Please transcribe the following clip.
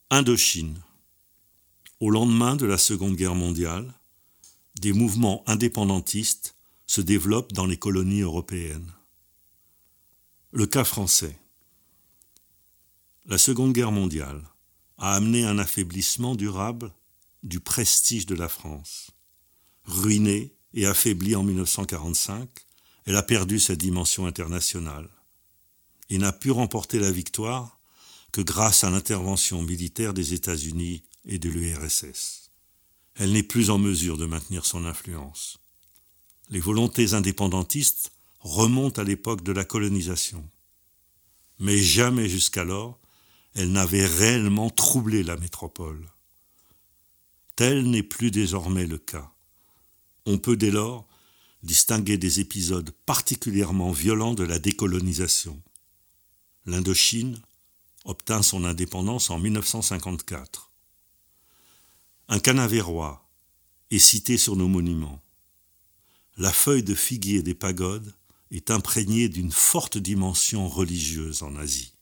Indochine. Au lendemain de la Seconde Guerre mondiale, des mouvements indépendantistes se développent dans les colonies européennes. Le cas français. La Seconde Guerre mondiale a amené un affaiblissement durable du prestige de la France. Ruinée et affaiblie en 1945, elle a perdu sa dimension internationale et n'a pu remporter la victoire que grâce à l'intervention militaire des États-Unis et de l'URSS. Elle n'est plus en mesure de maintenir son influence. Les volontés indépendantistes remontent à l'époque de la colonisation. Mais jamais jusqu'alors, elle n'avait réellement troublé la métropole. Tel n'est plus désormais le cas. On peut dès lors distinguer des épisodes particulièrement violents de la décolonisation. L'Indochine obtint son indépendance en 1954. Un Canavérois est cité sur nos monuments. La feuille de figuier des pagodes est imprégnée d'une forte dimension religieuse en Asie.